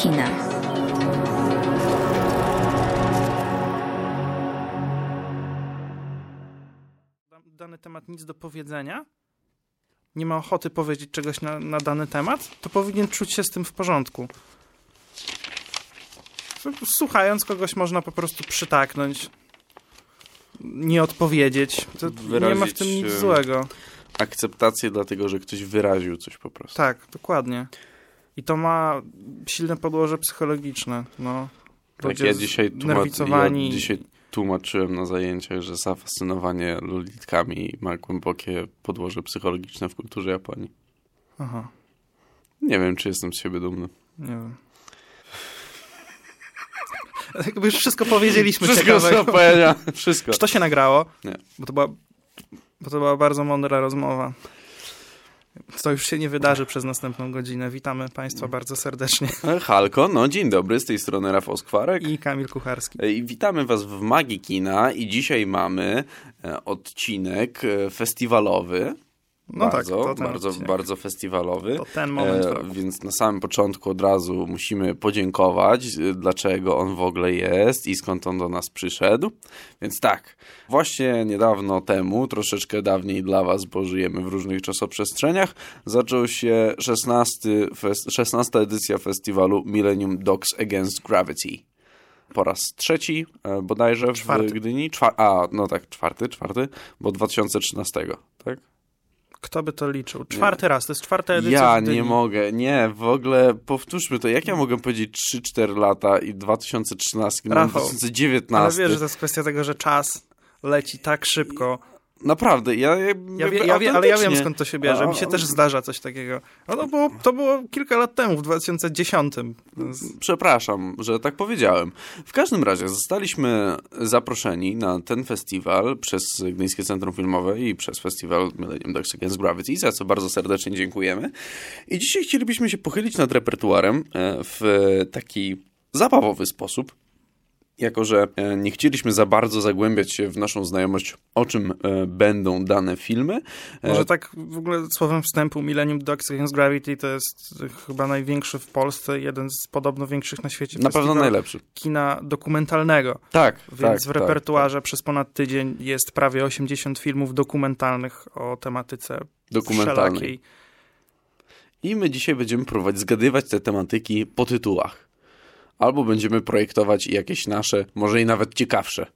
kina. Dany temat nic do powiedzenia, nie ma ochoty powiedzieć czegoś na dany temat, to powinien czuć się z tym w porządku. Słuchając kogoś można po prostu przytaknąć, nie odpowiedzieć. To nie ma w tym nic złego. Akceptację dlatego, że ktoś wyraził coś po prostu. Tak, dokładnie. I to ma silne podłoże psychologiczne. No, tak, ja dzisiaj tłumaczyłem na zajęciach, że zafascynowanie lolitkami ma głębokie podłoże psychologiczne w kulturze Japonii. Aha. Nie wiem, czy jestem z siebie dumny. Nie wiem. Jakby już wszystko powiedzieliśmy. Wszystko. Czy to się nagrało? Nie. Bo to była bardzo mądra rozmowa. To już się nie wydarzy przez następną godzinę. Witamy Państwa bardzo serdecznie. Halko, no dzień dobry, z tej strony Rafał Skwarek. I Kamil Kucharski. I witamy Was w Magii Kina i dzisiaj mamy odcinek festiwalowy. No bardzo festiwalowy. To ten moment roku. Więc na samym początku od razu musimy podziękować, dlaczego on w ogóle jest i skąd on do nas przyszedł. Więc tak, właśnie niedawno temu, troszeczkę dawniej dla Was, bo żyjemy w różnych czasoprzestrzeniach, zaczął się 16. edycja festiwalu Millennium Dogs Against Gravity. Po raz trzeci bodajże w Gdyni. Czwarty, bo 2013, tak? Kto by to liczył? Czwarty raz, to jest czwarta edycja. Ja nie mogę, w ogóle powtórzmy to. Jak ja mogę powiedzieć 3-4 lata i 2013, Rafał, 2019? Ale wiesz, że to jest kwestia tego, że czas leci tak szybko. Naprawdę, ale ja wiem, skąd to się bierze. Mi się też zdarza coś takiego. No, to było kilka lat temu, w 2010. Przepraszam, że tak powiedziałem. W każdym razie zostaliśmy zaproszeni na ten festiwal przez Gdyńskie Centrum Filmowe i przez festiwal Millennium Dogs Against Gravity, za co bardzo serdecznie dziękujemy. I dzisiaj chcielibyśmy się pochylić nad repertuarem w taki zabawowy sposób. Jako że nie chcieliśmy za bardzo zagłębiać się w naszą znajomość, o czym będą dane filmy. Może tak w ogóle słowem wstępu, Millennium Dogs Against Gravity to jest chyba największy w Polsce, jeden z podobno większych na świecie na pewno najlepszy. Kina dokumentalnego. Tak. Więc w repertuarze przez ponad tydzień jest prawie 80 filmów dokumentalnych o tematyce wszelakiej. I my dzisiaj będziemy próbować zgadywać te tematyki po tytułach. Albo będziemy projektować jakieś nasze, może i nawet ciekawsze.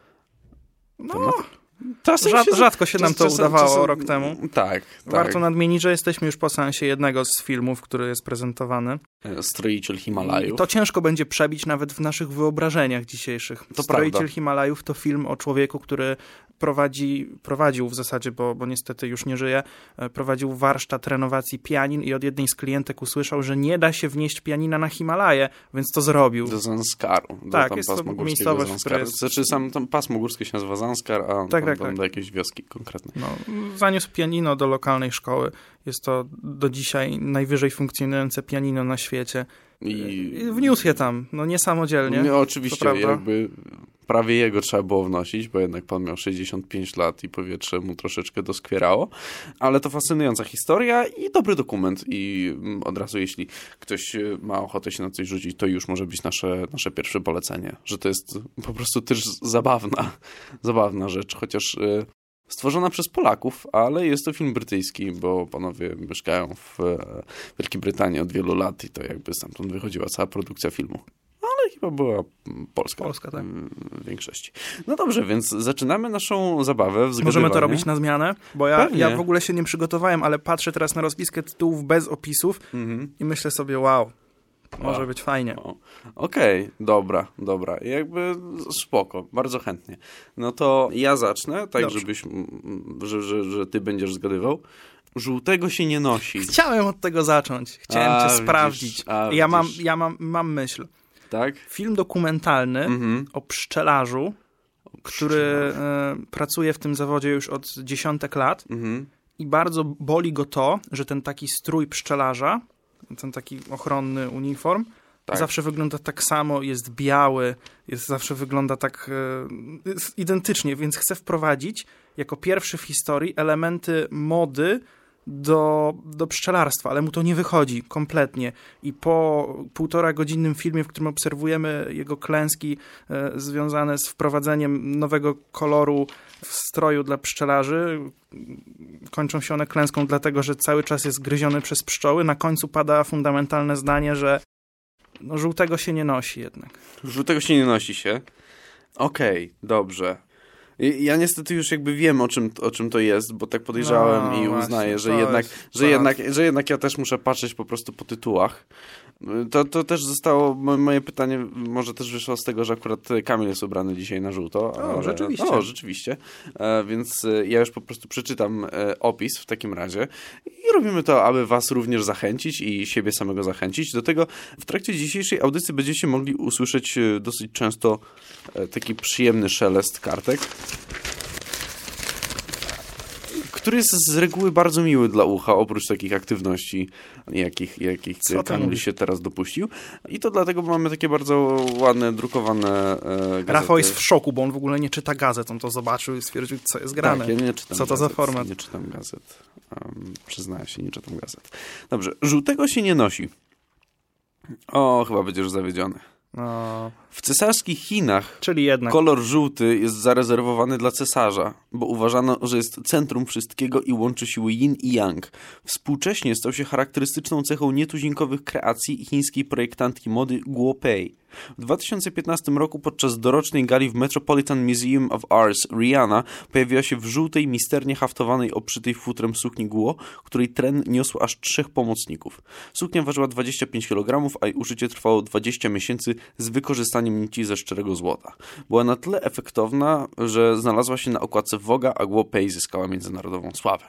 Rzadko się nam to udawało rok temu. Tak. Warto nadmienić, że jesteśmy już po seansie jednego z filmów, który jest prezentowanił. Stroiciel Himalajów. I to ciężko będzie przebić nawet w naszych wyobrażeniach dzisiejszych. Stroiciel Himalajów to film o człowieku, który prowadził w zasadzie, bo niestety już nie żyje, prowadził warsztat renowacji pianin i od jednej z klientek usłyszał, że nie da się wnieść pianina na Himalaje, więc to zrobił. Do Zanskaru. Tak, jest to miejscowość, która jest... Znaczy sam tam pasmo górskie się nazywa Zanskar, a tam do jakiejś wioski konkretnej. No, zaniósł pianino do lokalnej szkoły. Jest to do dzisiaj najwyżej funkcjonujące pianino na świecie. I wniósł je tam, niesamodzielnie. No, oczywiście, jakby prawie jego trzeba było wnosić, bo jednak pan miał 65 lat i powietrze mu troszeczkę doskwierało. Ale to fascynująca historia i dobry dokument. I od razu, jeśli ktoś ma ochotę się na coś rzucić, to już może być nasze pierwsze polecenie. Że to jest po prostu też zabawna rzecz, chociaż stworzona przez Polaków, ale jest to film brytyjski, bo panowie mieszkają w Wielkiej Brytanii od wielu lat i to jakby stamtąd wychodziła cała produkcja filmu. Ale chyba była polska tak. W większości. No dobrze, więc zaczynamy naszą zabawę. Możemy to robić na zmianę? Bo ja w ogóle się nie przygotowałem, ale patrzę teraz na rozpiskę tytułów bez opisów i myślę sobie, może być fajnie. Okej, dobra. Jakby spoko, bardzo chętnie. No to ja zacznę, tak że ty będziesz zgadywał. Żółtego się nie nosi. Chciałem od tego zacząć. Chciałem cię sprawdzić. Ja mam myśl. Tak? Film dokumentalny o pszczelarzu, który pracuje w tym zawodzie już od dziesiątek lat i bardzo boli go to, że ten taki strój pszczelarza, ten taki ochronny uniform, zawsze wygląda tak samo, jest biały, zawsze wygląda tak identycznie, więc chce wprowadzić jako pierwszy w historii elementy mody do pszczelarstwa, ale mu to nie wychodzi kompletnie. I po 1,5-godzinnym filmie, w którym obserwujemy jego klęski związane z wprowadzeniem nowego koloru w stroju dla pszczelarzy, kończą się one klęską dlatego, że cały czas jest gryziony przez pszczoły. Na końcu pada fundamentalne zdanie, że żółtego się nie nosi jednak. Żółtego się nie nosi się? Okej, dobrze. Ja niestety już jakby wiem, o czym to jest, bo tak podejrzałem i uznaję, że jednak ja też muszę patrzeć po prostu po tytułach. To też zostało, moje pytanie może też wyszło z tego, że akurat Kamil jest ubrany dzisiaj na żółto. Rzeczywiście. Więc ja już po prostu przeczytam opis w takim razie i robimy to, aby was również zachęcić i siebie samego zachęcić. Do tego w trakcie dzisiejszej audycji będziecie mogli usłyszeć dosyć często taki przyjemny szelest kartek, który jest z reguły bardzo miły dla ucha, oprócz takich aktywności, jakich Kamil się teraz dopuścił. I to dlatego, bo mamy takie bardzo ładne, drukowane gazety. Rafał jest w szoku, bo on w ogóle nie czyta gazet. On to zobaczył i stwierdził, co jest grane. Tak, ja nie czytam co to gazet, za format? Nie czytam gazet. Przyznaję się, nie czytam gazet. Dobrze, żółtego się nie nosi. O, chyba będziesz zawiedziony. No. W cesarskich Chinach Czyli jednak kolor żółty jest zarezerwowany dla cesarza, bo uważano, że jest centrum wszystkiego i łączy siły yin i yang. Współcześnie stał się charakterystyczną cechą nietuzinkowych kreacji chińskiej projektantki mody Guo Pei. W 2015 roku podczas dorocznej gali w Metropolitan Museum of Arts Rihanna pojawiła się w żółtej, misternie haftowanej, obszytej futrem sukni Guo, której tren niosło aż 3 pomocników. Suknia ważyła 25 kg, a jej uszycie trwało 20 miesięcy z wykorzystaniem nici ze szczerego złota. Była na tyle efektowna, że znalazła się na okładce Vogue'a, a Guo Pei zyskała międzynarodową sławę.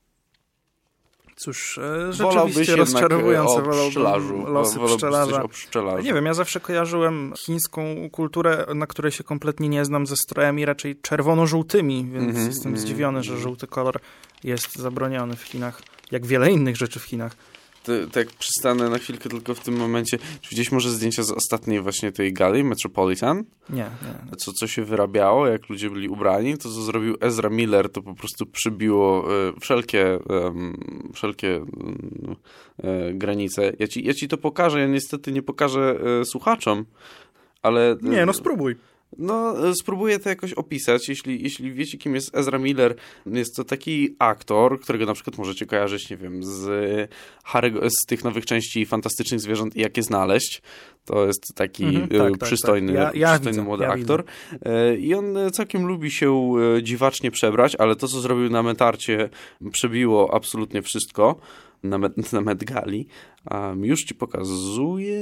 Cóż, rzeczywiście rozczarowujące. Losy pszczelarza. Nie wiem, ja zawsze kojarzyłem chińską kulturę, na której się kompletnie nie znam, ze strojami raczej czerwono-żółtymi, więc jestem zdziwiony, że żółty kolor jest zabroniony w Chinach, jak wiele innych rzeczy w Chinach. Tak przystanę na chwilkę tylko w tym momencie. Czy gdzieś może zdjęcia z ostatniej właśnie tej gali, Metropolitan? Nie. Co się wyrabiało, jak ludzie byli ubrani, to co zrobił Ezra Miller, to po prostu przybiło wszelkie granice. Ja ci to pokażę, ja niestety nie pokażę słuchaczom, ale... Nie, no spróbuj. No, spróbuję to jakoś opisać. Jeśli wiecie, kim jest Ezra Miller, jest to taki aktor, którego na przykład możecie kojarzyć, nie wiem, z tych nowych części Fantastycznych Zwierząt i Jak je znaleźć. To jest taki przystojny, przystojny młody aktor. I on całkiem lubi się dziwacznie przebrać, ale to, co zrobił na Metarcie, przebiło absolutnie wszystko na Met Gali. Już ci pokazuję.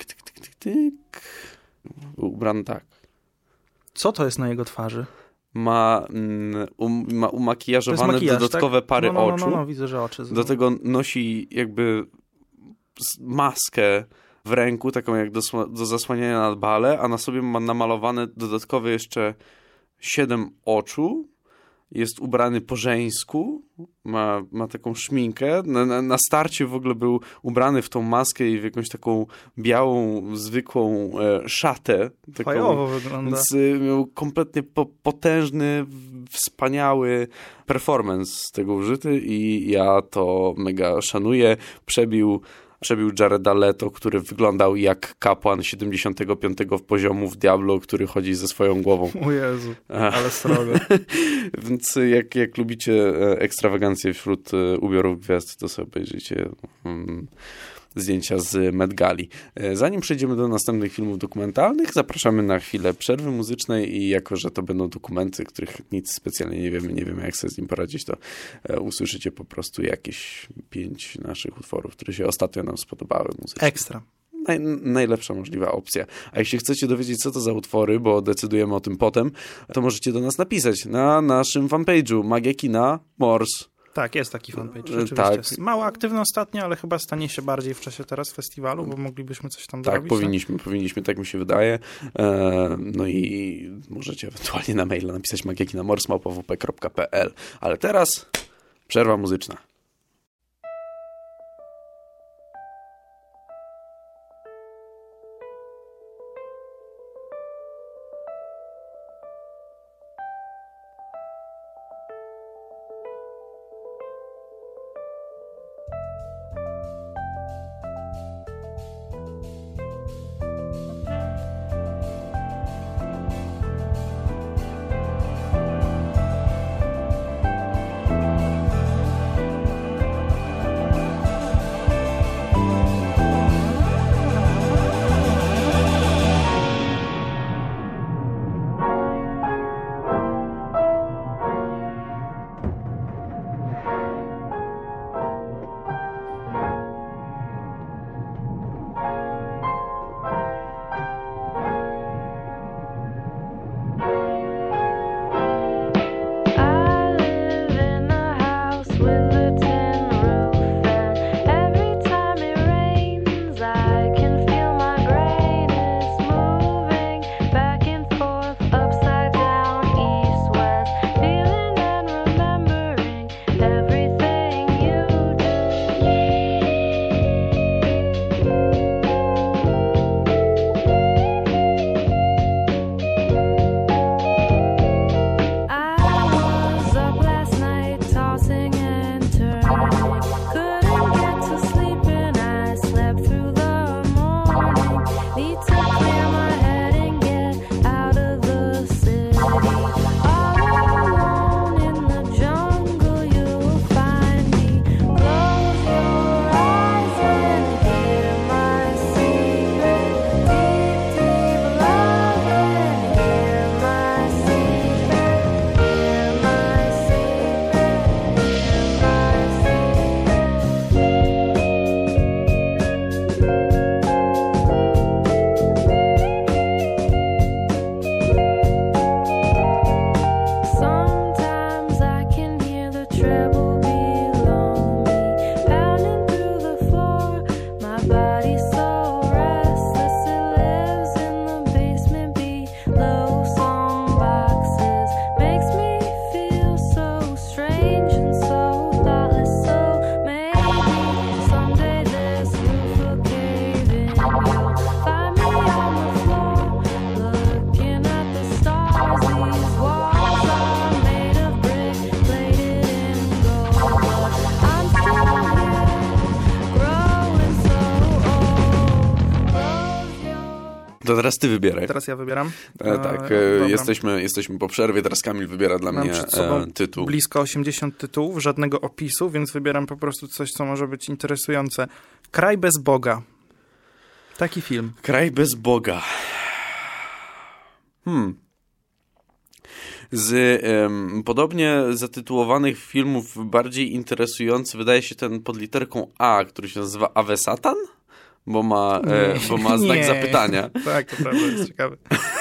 Ubrany tak. Co to jest na jego twarzy? Ma umakijażowane dodatkowe pary oczu. No, widzę, że oczy. Do tego nosi jakby maskę w ręku, taką jak do zasłaniania nad bale, a na sobie ma namalowane dodatkowe jeszcze 7 oczu. Jest ubrany po żeńsku, ma taką szminkę. Na starcie w ogóle był ubrany w tą maskę i w jakąś taką białą, zwykłą szatę. Fajowo wygląda. Więc miał kompletnie potężny, wspaniały performance z tego użyty i ja to mega szanuję. Przebił Jareda Leto, który wyglądał jak kapłan 75 poziomu w Diablo, który chodzi ze swoją głową. O Jezu, ale srogo. Więc jak lubicie ekstrawagancję wśród ubiorów gwiazd, to sobie obejrzyjcie zdjęcia z Met Gali. Zanim przejdziemy do następnych filmów dokumentalnych, zapraszamy na chwilę przerwy muzycznej i jako, że to będą dokumenty, których nic specjalnie nie wiemy jak sobie z nim poradzić, to usłyszycie po prostu jakieś 5 naszych utworów, które się ostatnio nam spodobały muzycznie. Ekstra. Najlepsza możliwa opcja. A jeśli chcecie dowiedzieć, co to za utwory, bo decydujemy o tym potem, to możecie do nas napisać na naszym fanpage'u Magia Kina Morse. Tak, jest taki fanpage, rzeczywiście. Tak. Mało aktywny ostatnio, ale chyba stanie się bardziej w czasie teraz festiwalu, bo moglibyśmy coś tam zrobić. Tak, powinniśmy, tak mi się wydaje. No i możecie ewentualnie na maila napisać magiakinamors@wp.pl. Ale teraz przerwa muzyczna. To teraz ty wybieraj. Teraz ja wybieram. Tak, jesteśmy po przerwie, teraz Kamil wybiera dla mnie przed sobą tytuł. Blisko 80 tytułów, żadnego opisu, więc wybieram po prostu coś, co może być interesujące. Kraj bez Boga. Taki film. Kraj bez Boga. Z podobnie zatytułowanych filmów bardziej interesujący wydaje się ten pod literką A, który się nazywa Ave Satan? Bo ma znak zapytania. Tak, to prawda, jest ciekawe.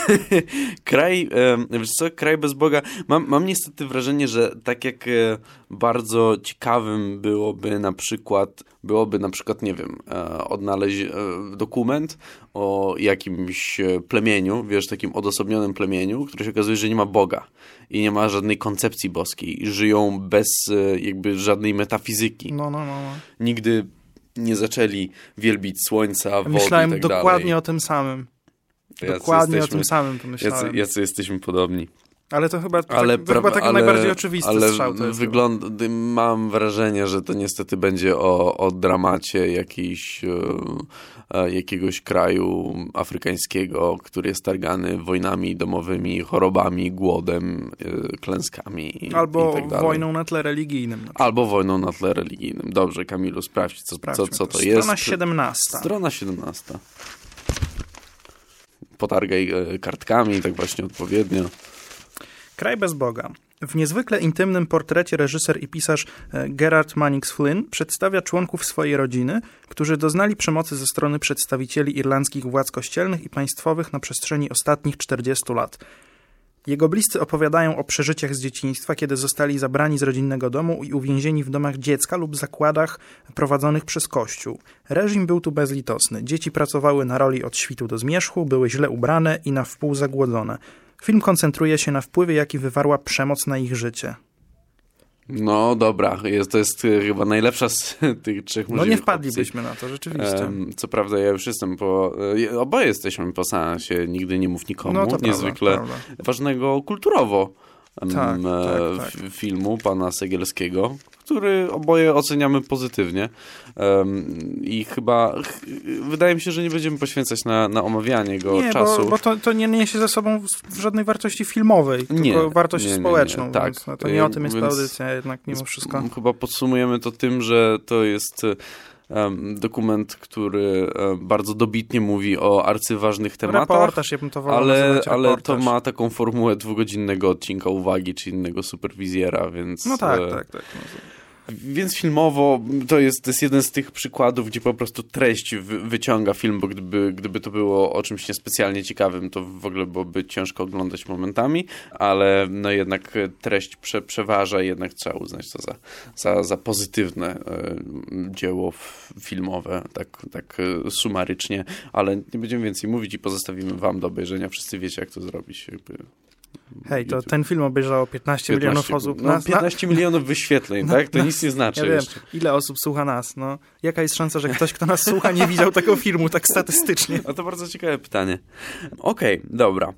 Kraj bez Boga. Mam niestety wrażenie, że tak jak bardzo ciekawym byłoby na przykład, nie wiem, odnaleźć dokument o jakimś plemieniu, wiesz, takim odosobnionym plemieniu, które się okazuje, że nie ma Boga i nie ma żadnej koncepcji boskiej. Żyją bez jakby żadnej metafizyki. No. Nigdy nie zaczęli wielbić słońca, wody Myślałem i tak dalej. dokładnie o tym samym. Dokładnie o tym samym pomyślałem. Jacy jesteśmy podobni. Ale to chyba taki najbardziej oczywisty strzał. To jest mam wrażenie, że to niestety będzie o dramacie jakiegoś kraju afrykańskiego, który jest targany wojnami domowymi, chorobami, głodem, klęskami albo i tak dalej. wojną na tle religijnym. Albo wojną na tle religijnym. Dobrze, Kamilu, sprawdź, co to jest. Strona 17. Strona 17. Potargaj kartkami, tak właśnie odpowiednio. Kraj bez Boga. W niezwykle intymnym portrecie reżyser i pisarz Gerard Mannix Flynn przedstawia członków swojej rodziny, którzy doznali przemocy ze strony przedstawicieli irlandzkich władz kościelnych i państwowych na przestrzeni ostatnich 40 lat. Jego bliscy opowiadają o przeżyciach z dzieciństwa, kiedy zostali zabrani z rodzinnego domu i uwięzieni w domach dziecka lub zakładach prowadzonych przez Kościół. Reżim był tu bezlitosny. Dzieci pracowały na roli od świtu do zmierzchu, były źle ubrane i na wpół zagłodzone. Film koncentruje się na wpływie, jaki wywarła przemoc na ich życie. No dobra, to jest chyba najlepsza z tych trzech możliwych No nie wpadlibyśmy na to, rzeczywiście. Co prawda ja już jestem oboje jesteśmy po seansie Nigdy nie mów nikomu, no to niezwykle prawda. ważnego kulturowo tak. filmu pana Segielskiego, który oboje oceniamy pozytywnie i chyba wydaje mi się, że nie będziemy poświęcać na omawianie go czasu. Bo to nie niesie ze sobą żadnej wartości filmowej, tylko wartość społeczną. Nie. Tak. Więc to nie o tym jest ta audycja jednak mimo wszystko. Chyba podsumujemy to tym, że to jest dokument, który bardzo dobitnie mówi o arcyważnych tematach. Reportaż, ja bym to wolał ale to ma taką formułę 2-godzinnego odcinka uwagi, czy innego superwizjera, więc... No tak. Więc filmowo to jest jeden z tych przykładów, gdzie po prostu treść wyciąga film, bo gdyby to było o czymś niespecjalnie ciekawym, to w ogóle byłoby ciężko oglądać momentami, ale no jednak treść przeważa i jednak trzeba uznać to za pozytywne dzieło filmowe, tak sumarycznie, ale nie będziemy więcej mówić i pozostawimy wam do obejrzenia. Wszyscy wiecie, jak to zrobić. Hej, to ten film obejrzało 15 milionów osób. 15 milionów wyświetleń, tak? To nic nie znaczy. Ja wiem, ile osób słucha nas. No, jaka jest szansa, że ktoś, kto nas słucha, nie widział tego filmu tak statystycznie? No to bardzo ciekawe pytanie. Okej, dobra.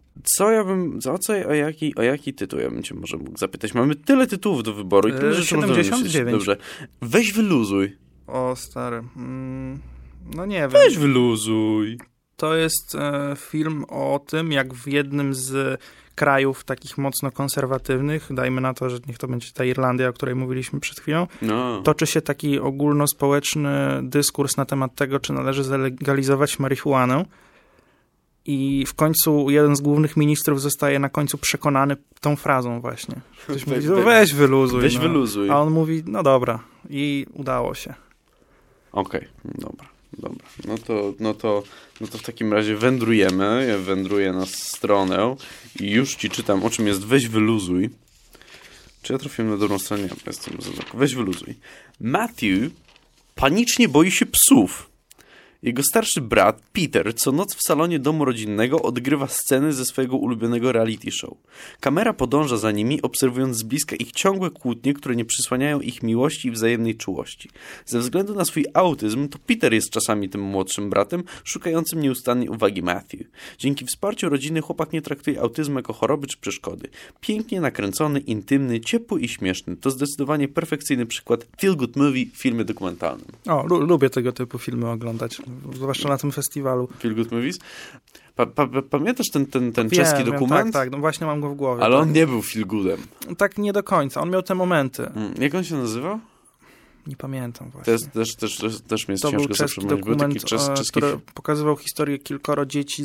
O jaki tytuł ja bym cię może mógł zapytać? Mamy tyle tytułów do wyboru i tyle rzeczy 79. Dobrze. Weź wyluzuj. O, stary. No nie wiem. Weź wyluzuj. To jest film o tym, jak w jednym z krajów takich mocno konserwatywnych, dajmy na to, że niech to będzie ta Irlandia, o której mówiliśmy przed chwilą, toczy się taki ogólnospołeczny dyskurs na temat tego, czy należy zalegalizować marihuanę. I w końcu jeden z głównych ministrów zostaje na końcu przekonany tą frazą właśnie. Ktoś mówi, weź wyluzuj. Weź wyluzuj. A on mówi, no dobra. I udało się. Okej, dobra. No to w takim razie wędrujemy. Ja wędruję na stronę i już ci czytam, o czym jest weź wyluzuj. Czy ja trafiłem na dobrą stronę? Ja jestem weź wyluzuj. Matthew panicznie boi się psów. Jego starszy brat, Peter, co noc w salonie domu rodzinnego odgrywa sceny ze swojego ulubionego reality show. Kamera podąża za nimi, obserwując z bliska ich ciągłe kłótnie, które nie przysłaniają ich miłości i wzajemnej czułości. Ze względu na swój autyzm, to Peter jest czasami tym młodszym bratem, szukającym nieustannej uwagi Matthew. Dzięki wsparciu rodziny chłopak nie traktuje autyzmu jako choroby czy przeszkody. Pięknie nakręcony, intymny, ciepły i śmieszny. To zdecydowanie perfekcyjny przykład feel good movie w filmie dokumentalnym. O, lubię tego typu filmy oglądać. zwłaszcza na tym festiwalu. Feel Good Movies. Pamiętasz ten czeski dokument? Tak, no właśnie mam go w głowie. Ale on nie był feel goodem. Tak nie do końca, on miał te momenty. Jak on się nazywał? Nie pamiętam właśnie. Też mnie jest to ciężko był czeski dokument, który pokazywał historię kilkoro dzieci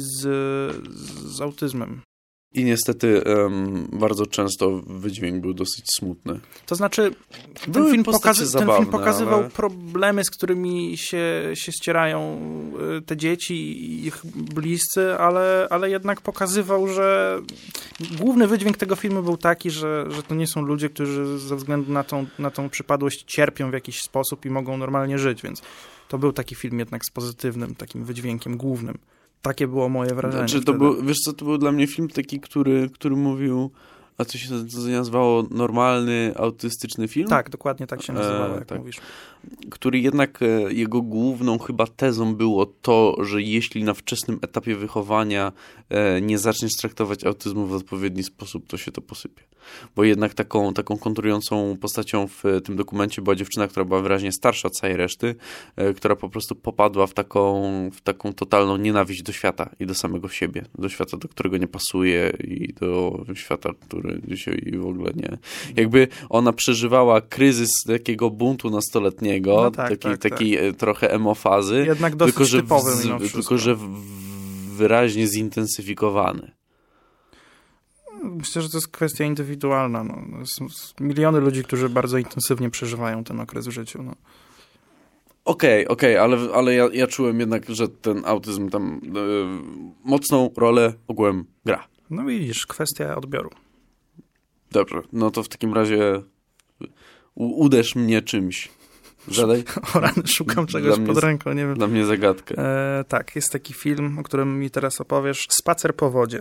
z autyzmem. I niestety bardzo często wydźwięk był dosyć smutny. To znaczy, ten film pokazywał problemy, z którymi się ścierają te dzieci i ich bliscy, ale jednak pokazywał, że główny wydźwięk tego filmu był taki, że to nie są ludzie, którzy ze względu na tą przypadłość cierpią w jakiś sposób i mogą normalnie żyć, więc to był taki film jednak z pozytywnym takim wydźwiękiem głównym. Takie było moje wrażenie. Znaczy, wiesz co, to był dla mnie film taki, który mówił, a co się nazywało normalny, autystyczny film? Tak, dokładnie tak się nazywało, jak tak. Mówisz. Który jednak jego główną chyba tezą było to, że jeśli na wczesnym etapie wychowania nie zaczniesz traktować autyzmu w odpowiedni sposób, to się to posypie. Bo jednak taką kontrującą postacią w tym dokumencie była dziewczyna, która była wyraźnie starsza od całej reszty, która po prostu popadła w taką totalną nienawiść do świata i do samego siebie. Do świata, do którego nie pasuje i do świata, który dzisiaj w ogóle nie... Jakby ona przeżywała kryzys takiego buntu nastoletniego, no takiej trochę emofazy, jednak dosyć typowy tylko że wyraźnie zintensyfikowany. Myślę, że to jest kwestia indywidualna. No. Są miliony ludzi, którzy bardzo intensywnie przeżywają ten okres w życiu. No. Okej, ale ja czułem jednak, że ten autyzm tam mocną rolę ogółem gra. No widzisz, kwestia odbioru. Dobrze, no to w takim razie uderz mnie czymś. Zadaj. O rany, szukam czegoś pod ręką, nie wiem. Dla mnie zagadkę. Tak, jest taki film, o którym mi teraz opowiesz. Spacer po wodzie.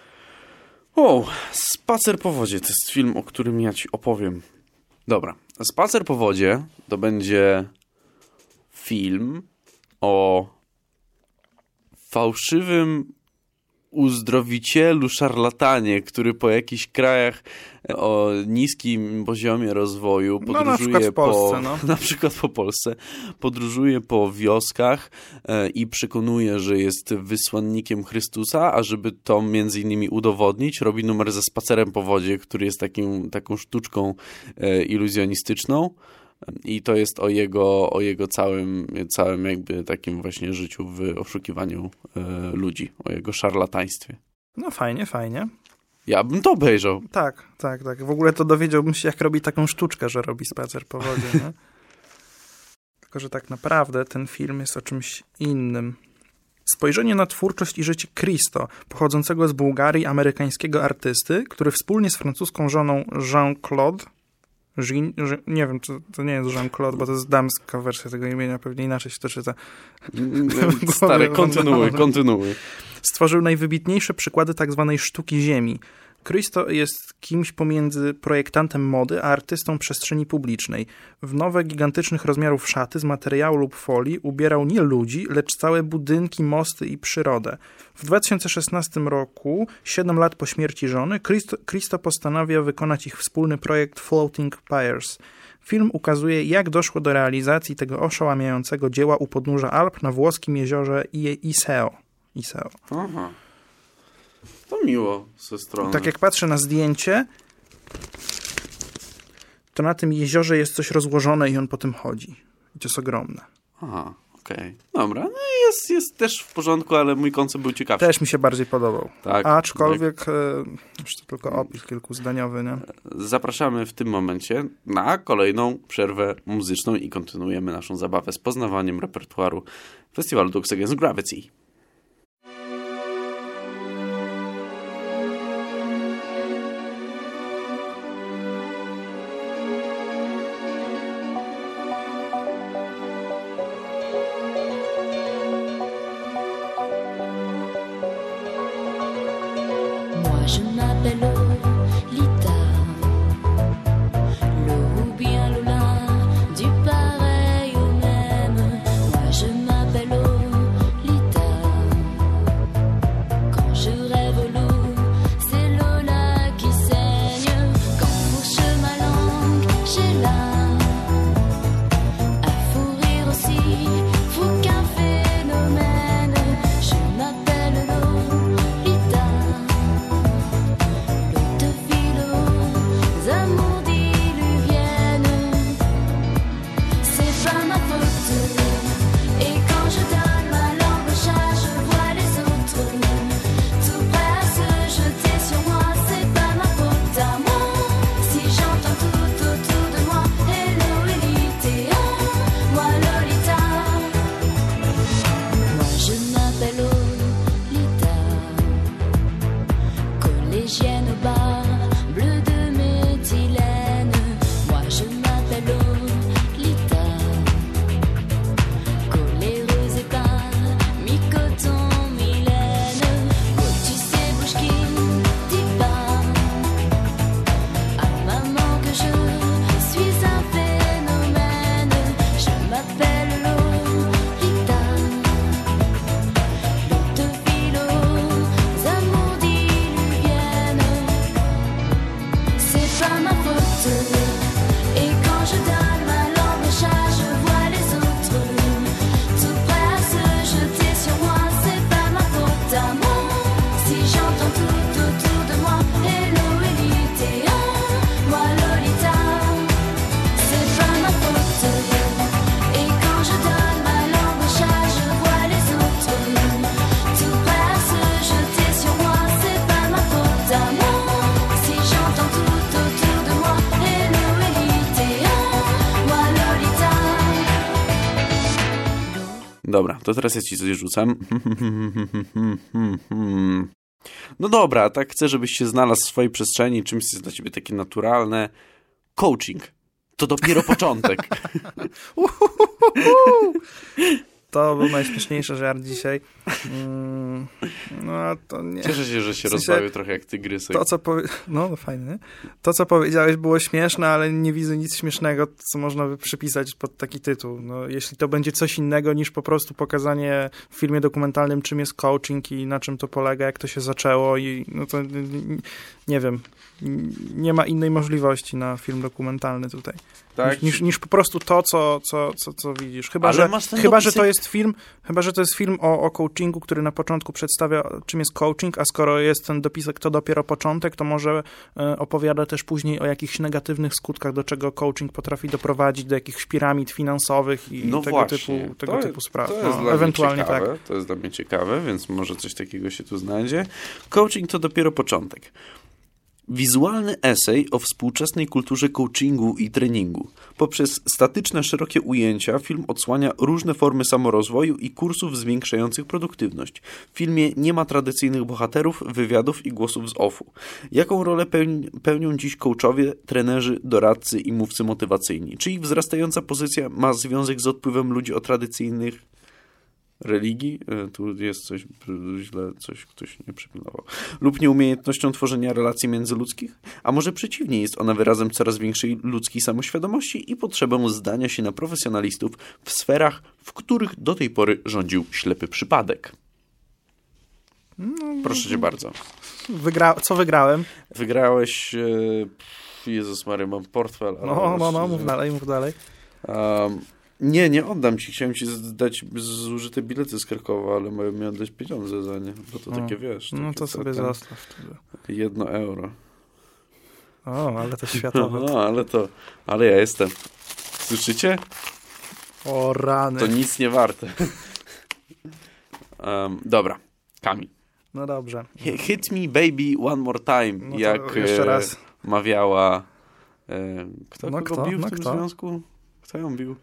Spacer po wodzie. To jest film, o którym ja ci opowiem. Dobra. Spacer po wodzie to będzie film o fałszywym uzdrowicielu, szarlatanie, który po jakichś krajach o niskim poziomie rozwoju podróżuje na przykład po Polsce, podróżuje po wioskach i przekonuje, że jest wysłannikiem Chrystusa, a żeby to między innymi udowodnić, robi numer ze spacerem po wodzie, który jest taką sztuczką iluzjonistyczną. I to jest o jego całym jakby takim właśnie życiu w oszukiwaniu ludzi, o jego szarlataństwie. No fajnie. Ja bym to obejrzał. Tak. W ogóle to dowiedziałbym się, jak robi taką sztuczkę, że robi spacer po wodzie, nie? Tylko, że tak naprawdę ten film jest o czymś innym. Spojrzenie na twórczość i życie Christo, pochodzącego z Bułgarii, amerykańskiego artysty, który wspólnie z francuską żoną Jean-Claude, nie wiem, to nie jest Jean-Claude, bo to jest damska wersja tego imienia, pewnie inaczej się to czyta. Stary, kontynuuj. Stworzył najwybitniejsze przykłady tak zwanej sztuki ziemi. Christo jest kimś pomiędzy projektantem mody a artystą przestrzeni publicznej. W nowe, gigantycznych rozmiarów szaty z materiału lub folii ubierał nie ludzi, lecz całe budynki, mosty i przyrodę. W 2016 roku, 7 lat po śmierci żony, Christo postanawia wykonać ich wspólny projekt Floating Piers. Film ukazuje, jak doszło do realizacji tego oszałamiającego dzieła u podnóża Alp na włoskim jeziorze Iseo. Aha. To miło ze strony. Tak jak patrzę na zdjęcie, to na tym jeziorze jest coś rozłożone i on po tym chodzi. I to jest ogromne. Aha, okej. Dobra, no jest też w porządku, ale mój koncept był ciekawszy. Też mi się bardziej podobał. Tak, aczkolwiek, już to tylko opis kilkuzdaniowy, nie? Zapraszamy w tym momencie na kolejną przerwę muzyczną i kontynuujemy naszą zabawę z poznawaniem repertuaru festiwalu Dogs Against Gravity. Je m'appelle Lolita, ou bien Lola, du pareil au même. Moi je m'appelle Lolita. Quand je rêve l'eau, c'est Lola qui saigne. Quand fourche ma langue, j'ai là à fou rire aussi, fou qu'un phénomène. Dobra, to teraz ja ci coś rzucam. No dobra, tak chcę, żebyś się znalazł w swojej przestrzeni, czymś jest dla ciebie takie naturalne. Coaching. To dopiero początek. To był najśmieszniejszy żart dzisiaj. No, to nie. Cieszę się, że się rozbawił trochę jak tygrysek. No, fajne. To, co powiedziałeś, było śmieszne, ale nie widzę nic śmiesznego, co można by przypisać pod taki tytuł. No, jeśli to będzie coś innego niż po prostu pokazanie w filmie dokumentalnym, czym jest coaching i na czym to polega, jak to się zaczęło, no to nie wiem. Nie ma innej możliwości na film dokumentalny tutaj. Tak? Niż po prostu to, co widzisz. Chyba, że to jest film o coachingu, który na początku przedstawia, czym jest coaching, a skoro jest ten dopisek, to dopiero początek, to może opowiada też później o jakichś negatywnych skutkach, do czego coaching potrafi doprowadzić, do jakichś piramid finansowych i tego typu spraw. To jest ewentualnie ciekawe, tak. To jest dla mnie ciekawe, więc może coś takiego się tu znajdzie. Coaching to dopiero początek. Wizualny esej o współczesnej kulturze coachingu i treningu. Poprzez statyczne, szerokie ujęcia film odsłania różne formy samorozwoju i kursów zwiększających produktywność. W filmie nie ma tradycyjnych bohaterów, wywiadów i głosów z offu. Jaką rolę pełnią dziś coachowie, trenerzy, doradcy i mówcy motywacyjni? Czy ich wzrastająca pozycja ma związek z odpływem ludzi o tradycyjnych religii, tu jest coś źle, ktoś nie przypilnował, lub nieumiejętnością tworzenia relacji międzyludzkich, a może przeciwnie, jest ona wyrazem coraz większej ludzkiej samoświadomości i potrzebą zdania się na profesjonalistów w sferach, w których do tej pory rządził ślepy przypadek. Proszę cię bardzo. Co wygrałem? Wygrałeś Jezus Maria, mam portfel. Ale mów dalej. Nie oddam ci. Chciałem ci dać zużyte bilety z Krakowa, ale miałem dać pieniądze za nie, bo to takie, wiesz. No to sobie zostaw wtedy. 1 euro. Ale to światowe. Ale ja jestem. Słyszycie? O rany. To nic nie warte. Dobra, Kamil. No dobrze. Hit me baby one more time, jak jeszcze raz mawiała kto bił w tym związku? Kto ją bił?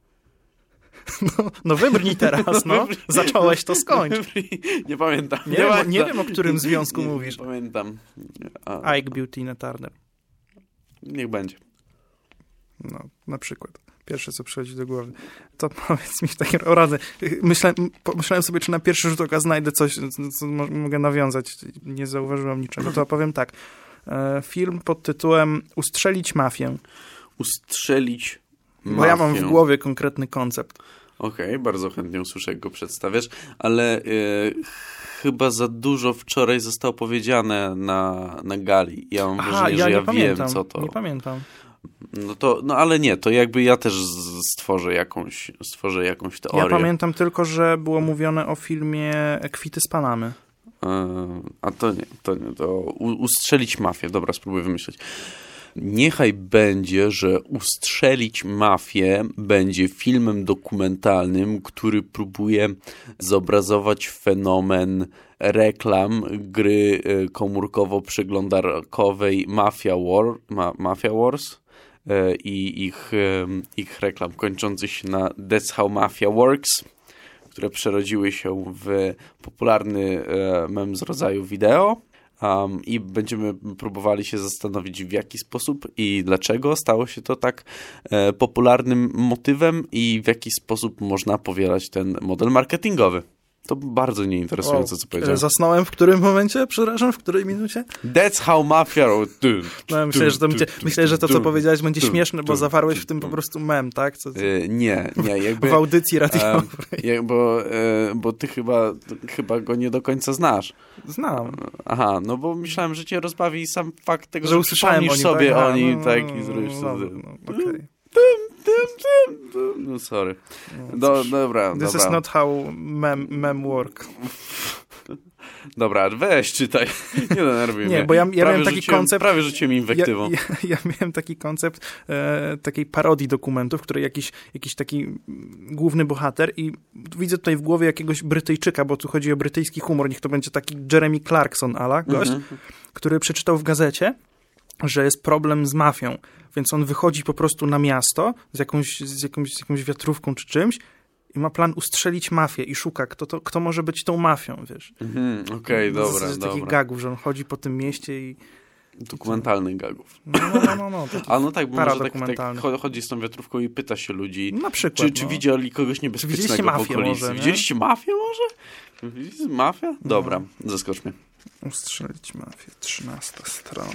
No wybrnij teraz, no. Zacząłeś, to skończ. Nie pamiętam. Nie wiem, o którym związku mówisz. Nie pamiętam. Ike bił Tina Turner. Niech będzie. No, na przykład. Pierwsze, co przychodzi do głowy. To powiedz mi takie radę. Myślałem sobie, czy na pierwszy rzut oka znajdę coś, co mogę nawiązać. Nie zauważyłem niczego. To powiem tak. Film pod tytułem Ustrzelić mafię. Ustrzelić mafię. Bo ja mam w głowie konkretny koncept. Okej, bardzo chętnie usłyszę, jak go przedstawiasz, ale chyba za dużo wczoraj zostało powiedziane na gali. Ja mam wrażenie, że ja wiem, co to. Nie pamiętam. No ale nie, to jakby ja też stworzę jakąś teorię. Ja pamiętam tylko, że było mówione o filmie Kwity z Panamy. A to nie. To Ustrzelić mafię. Dobra, spróbuję wymyśleć. Niechaj będzie, że Ustrzelić mafię będzie filmem dokumentalnym, który próbuje zobrazować fenomen reklam gry komórkowo-przeglądarkowej Mafia Wars i ich reklam kończących się na That's How Mafia Works, które przerodziły się w popularny mem z rodzaju wideo. I będziemy próbowali się zastanowić, w jaki sposób i dlaczego stało się to tak popularnym motywem i w jaki sposób można powielać ten model marketingowy. To bardzo nieinteresujące, co powiedziałem. Zasnąłem w którym momencie? Przepraszam, w której minucie? That's how mafia... Myślę, że to, co powiedziałeś, będzie śmieszne, bo zawarłeś w tym po prostu mem, tak? Nie. Jakby, w audycji radiowej. Bo ty chyba go nie do końca znasz. Znam. Aha, no bo myślałem, że cię rozbawi sam fakt tego, że usłyszałem sobie o nim, tak? I zrobisz sobie... Okej. No sorry. Dobra. This is not how mem work. Dobra, weź czytaj. Nie denerwuj mnie. Nie, bo ja miałem taki koncept... Prawie rzuciłem inwektywą. Ja miałem taki koncept takiej parodii dokumentów, w której jakiś taki główny bohater i widzę tutaj w głowie jakiegoś Brytyjczyka, bo tu chodzi o brytyjski humor, niech to będzie taki Jeremy Clarkson gość, który przeczytał w gazecie, że jest problem z mafią, więc on wychodzi po prostu na miasto z jakąś wiatrówką czy czymś i ma plan ustrzelić mafię i szuka, kto może być tą mafią, wiesz. Okej, dobra. Takich gagów, że on chodzi po tym mieście i... Dokumentalnych gagów. No. A no tak, bo może tak chodzi z tą wiatrówką i pyta się ludzi, na przykład, czy widzieli kogoś niebezpiecznego w okolicy. Może, widzieliście mafię może? Widzieliście mafię? Dobra, zaskocz mnie. Ustrzelić mafię, 13 strona.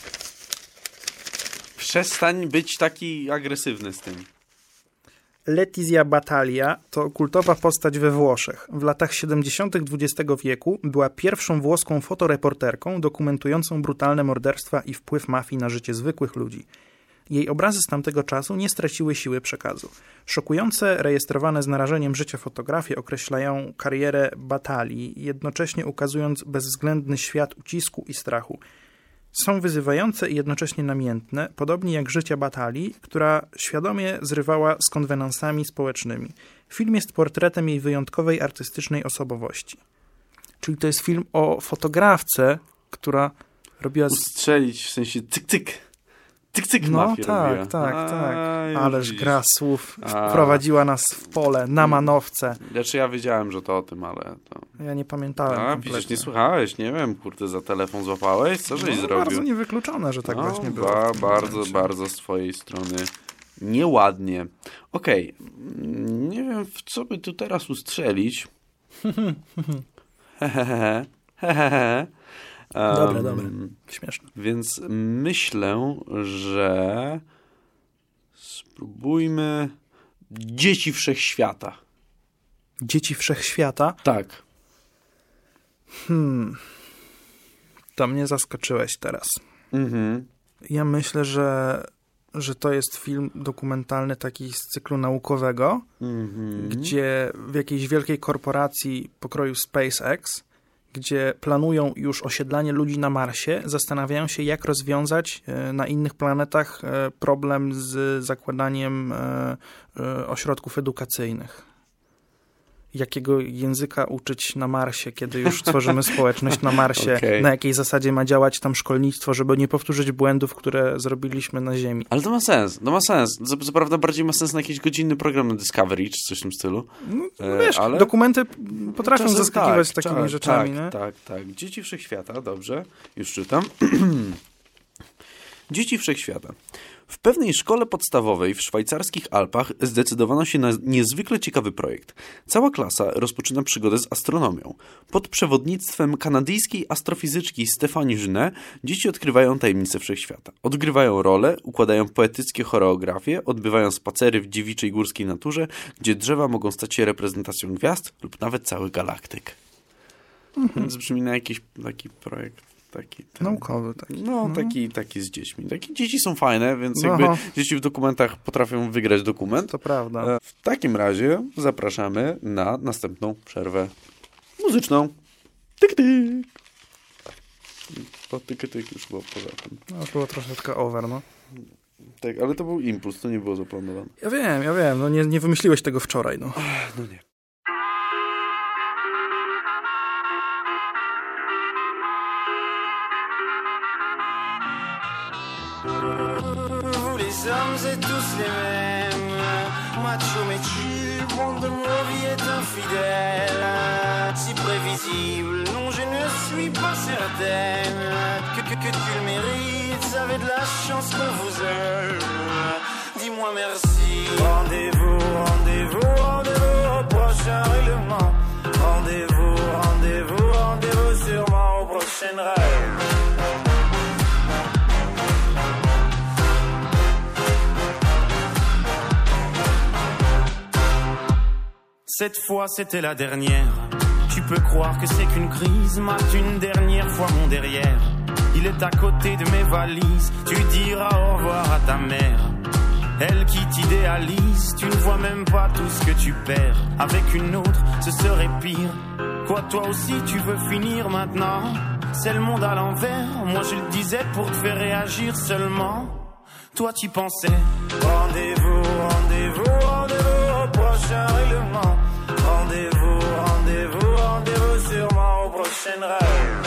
Przestań być taki agresywny z tym. Letizia Battaglia to kultowa postać we Włoszech. W latach 70. XX wieku była pierwszą włoską fotoreporterką dokumentującą brutalne morderstwa i wpływ mafii na życie zwykłych ludzi. Jej obrazy z tamtego czasu nie straciły siły przekazu. Szokujące, rejestrowane z narażeniem życia fotografie określają karierę Battagli, jednocześnie ukazując bezwzględny świat ucisku i strachu. Są wyzywające i jednocześnie namiętne, podobnie jak życie Battagli, która świadomie zrywała z konwenansami społecznymi. Film jest portretem jej wyjątkowej artystycznej osobowości. Czyli to jest film o fotografce, która robiła... Ustrzelić, w sensie cyk-cyk. Cyk-cyk mafię robiła. Tak. Ależ gra słów wprowadziła nas w pole, na manowce. Znaczy ja wiedziałem, że to o tym, ale to... Ja nie pamiętałem kompletnie. Widzisz, nie słuchałeś, nie wiem, kurde, za telefon złapałeś? Co żeś zrobił? Bardzo niewykluczone, że tak właśnie było. Bardzo z twojej strony nieładnie. Okej, nie wiem, w co by tu teraz ustrzelić. Dobre. Śmieszne. Więc myślę, że spróbujmy Dzieci Wszechświata. Dzieci Wszechświata? Tak. To mnie zaskoczyłeś teraz. Ja myślę, że to jest film dokumentalny taki z cyklu naukowego, gdzie w jakiejś wielkiej korporacji pokroju SpaceX, gdzie planują już osiedlanie ludzi na Marsie, zastanawiają się, jak rozwiązać na innych planetach problem z zakładaniem ośrodków edukacyjnych. Jakiego języka uczyć na Marsie, kiedy już tworzymy społeczność na Marsie, na jakiej zasadzie ma działać tam szkolnictwo, żeby nie powtórzyć błędów, które zrobiliśmy na Ziemi. Ale to ma sens. Co prawda bardziej ma sens na jakiś godzinny program na Discovery, czy coś w tym stylu. Wiesz, ale dokumenty potrafią zaskakiwać takimi rzeczami. Tak. Dzieci Wszechświata, dobrze, już czytam. Dzieci Wszechświata. W pewnej szkole podstawowej w szwajcarskich Alpach zdecydowano się na niezwykle ciekawy projekt. Cała klasa rozpoczyna przygodę z astronomią. Pod przewodnictwem kanadyjskiej astrofizyczki Stephanie Genet dzieci odkrywają tajemnice wszechświata. Odgrywają role, układają poetyckie choreografie, odbywają spacery w dziewiczej górskiej naturze, gdzie drzewa mogą stać się reprezentacją gwiazd lub nawet całych galaktyk. Więc brzmi na jakiś taki projekt. Naukowy taki. Taki z dziećmi. Takie dzieci są fajne, więc jakby dzieci w dokumentach potrafią wygrać dokument. To prawda. W takim razie zapraszamy na następną przerwę muzyczną. Tyk-tyk. To tyk-tyk już było poza tym. Już było troszeczkę over, Tak, ale to był impuls, to nie było zaplanowane. Ja wiem. Nie wymyśliłeś tego wczoraj, No nie. Les hommes êtes tous les mêmes, macho mais chill, monde de nos vies est infidèle, si prévisible, non je ne suis pas certaine que tu le mérites, vous avez de la chance qu'on vous aime, dis-moi merci. Rendez-vous au prochain règlement, rendez-vous sûrement au prochain rêve. Cette fois c'était la dernière. Tu peux croire que c'est qu'une crise. Mate une dernière fois mon derrière. Il est à côté de mes valises. Tu diras au revoir à ta mère. Elle qui t'idéalise. Tu ne vois même pas tout ce que tu perds. Avec une autre ce serait pire. Quoi toi aussi tu veux finir maintenant? C'est le monde à l'envers. Moi je le disais pour te faire réagir seulement. Toi tu pensais. Rendez-vous au prochain règlement. Rendez-vous sûrement au prochain rêve.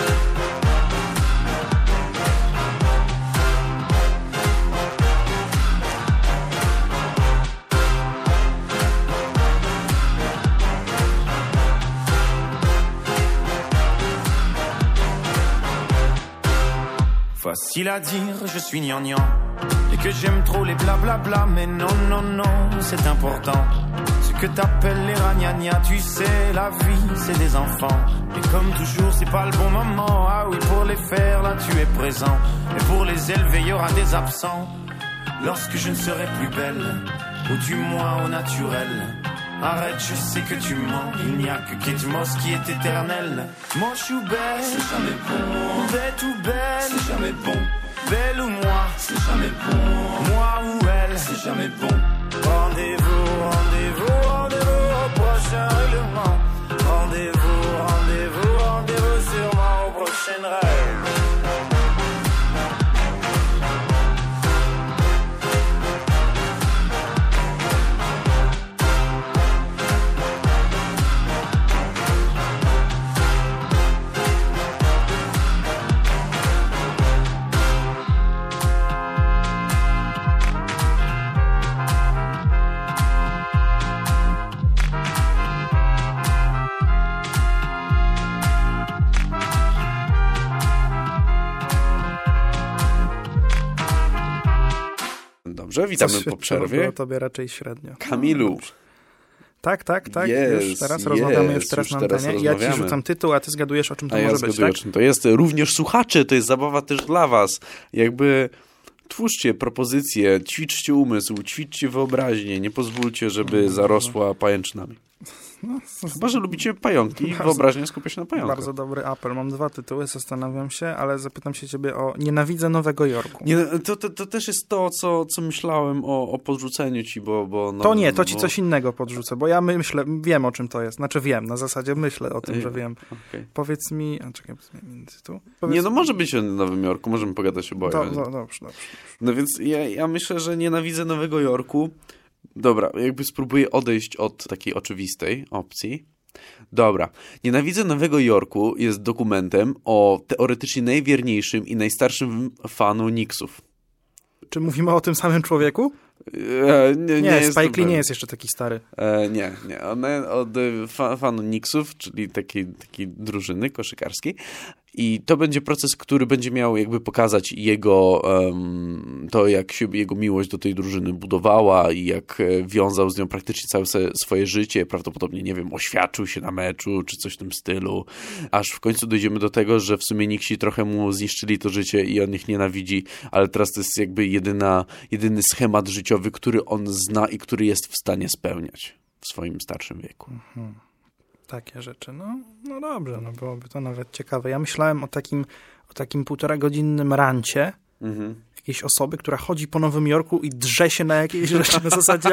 Facile à dire, je suis gnangnan. Et que j'aime trop les blablabla. Mais non, non, non, c'est important. Ce que t'appelles les ragnagnas, tu sais, la vie, c'est des enfants. Et comme toujours, c'est pas le bon moment. Ah oui, pour les faire, là, tu es présent. Et pour les élever, il y aura des absents. Lorsque je ne serai plus belle, ou du moins au naturel. Arrête, je sais que tu mens. Il n'y a que Kate Moss qui est éternelle. Moche ou belle, c'est jamais bon. Bête ou belle, c'est jamais bon. Belle ou moi, c'est jamais bon. Moi ou elle, c'est jamais bon. Rendez-vous, rendez-vous, rendez-vous au prochain règlement. Rendez-vous, rendez-vous, rendez-vous sûrement au prochain rêve. Dobrze, witamy po przerwie. Było tobie raczej średnio. Kamilu. Tak. Yes, już teraz rozmawiamy już teraz na antenie. Ja ci rzucam tytuł, a ty zgadujesz, o czym to może być, zgaduję, tak? o czym to jest. Również słuchacze, to jest zabawa też dla was. Jakby twórzcie propozycje, ćwiczcie umysł, ćwiczcie wyobraźnię, nie pozwólcie, żeby zarosła pajęczynami. Chyba, że lubicie pająki i wyobraźnię skupia się na pająkach. Bardzo dobry apel. Mam 2 tytuły, zastanawiam się, ale zapytam się ciebie o Nienawidzę Nowego Jorku. Nie, to też jest to, co myślałem o podrzuceniu ci, bo to nie, to ci coś innego podrzucę, bo ja wiem o czym to jest. Znaczy wiem, na zasadzie myślę o tym, że wiem. Okay. Powiedz mi... czekaj, zmienię tytuł. Może być o Nowym Jorku, możemy pogadać oboje. Dobrze. No więc ja myślę, że Nienawidzę Nowego Jorku. Dobra, jakby spróbuję odejść od takiej oczywistej opcji. Dobra. Nienawidzę Nowego Jorku jest dokumentem o teoretycznie najwierniejszym i najstarszym fanu Knicksów. Czy mówimy o tym samym człowieku? Nie, Spike Lee nie jest jeszcze taki stary. Nie. Od fanu Knicksów, czyli takiej drużyny koszykarskiej. I to będzie proces, który będzie miał jakby pokazać jego, to jak się jego miłość do tej drużyny budowała i jak wiązał z nią praktycznie całe swoje życie. Prawdopodobnie, nie wiem, oświadczył się na meczu, czy coś w tym stylu. Aż w końcu dojdziemy do tego, że w sumie Knicksi trochę mu zniszczyli to życie i on ich nienawidzi, ale teraz to jest jakby jedyny schemat życiowy, który on zna i który jest w stanie spełniać w swoim starszym wieku. Mhm. Takie rzeczy. No dobrze, byłoby to nawet ciekawe. Ja myślałem o takim 1,5-godzinnym rancie jakiejś osoby, która chodzi po Nowym Jorku i drze się na jakieś rzeczy na zasadzie,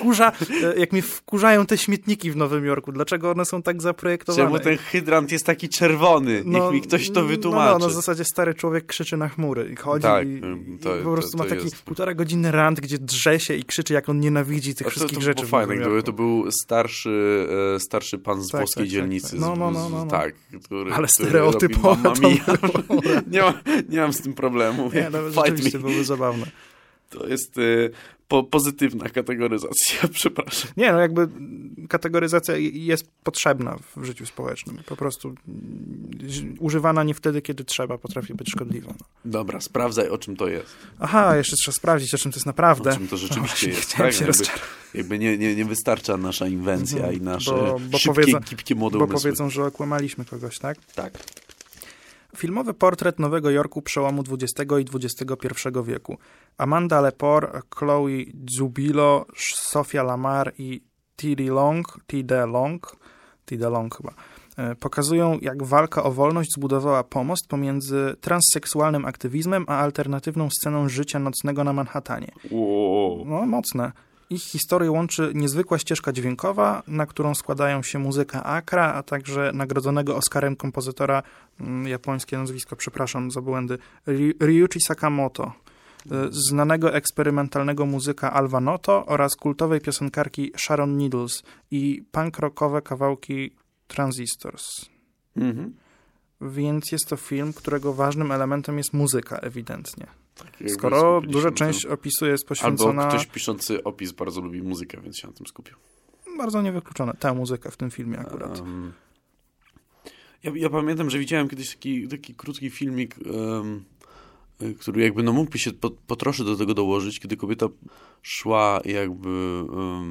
jak mnie wkurzają te śmietniki w Nowym Jorku. Dlaczego one są tak zaprojektowane? Czemu ten hydrant jest taki czerwony? Niech mi ktoś to wytłumaczy. Na zasadzie stary człowiek krzyczy na chmury i chodzi i po prostu ma taki 1,5-godzinny rant, gdzie drze się i krzyczy, jak on nienawidzi tych wszystkich rzeczy. To fajne, gdyby to był starszy pan z włoskiej dzielnicy. No. Tak, ale stereotypowo nie mam z tym problemu. Rzeczywiście byłoby zabawne. To jest pozytywna kategoryzacja, przepraszam. Nie, jakby kategoryzacja jest potrzebna w życiu społecznym. Po prostu używana nie wtedy, kiedy trzeba, potrafi być szkodliwa. Dobra, sprawdzaj, o czym to jest. Aha, jeszcze trzeba sprawdzić, o czym to jest naprawdę. O czym to rzeczywiście jest. Chciałem się jakby nie wystarcza nasza inwencja i nasze szybkie, gibkie młode umysły. Bo powiedzą, że okłamaliśmy kogoś, tak? Tak. Filmowy portret Nowego Jorku przełomu XX i XXI wieku. Amanda Lepore, Chloe Zubilo, Sophia Lamar i T.D. Long chyba, pokazują, jak walka o wolność zbudowała pomost pomiędzy transseksualnym aktywizmem a alternatywną sceną życia nocnego na Manhattanie. Wow. No, mocne. Ich historię łączy niezwykła ścieżka dźwiękowa, na którą składają się muzyka Akra, a także nagrodzonego Oscarem kompozytora, japońskie nazwisko, przepraszam za błędy, Ryuichi Sakamoto, znanego eksperymentalnego muzyka Alva Noto oraz kultowej piosenkarki Sharon Needles i punk rockowe kawałki Transistors. Więc jest to film, którego ważnym elementem jest muzyka, ewidentnie. Tak, skoro duża część opisu jest poświęcona... Albo ktoś piszący opis bardzo lubi muzykę, więc się na tym skupił. Bardzo niewykluczone. Tę muzykę w tym filmie akurat. Ja pamiętam, że widziałem kiedyś taki krótki filmik który jakby no mógłby się po trosze do tego dołożyć, kiedy kobieta szła jakby...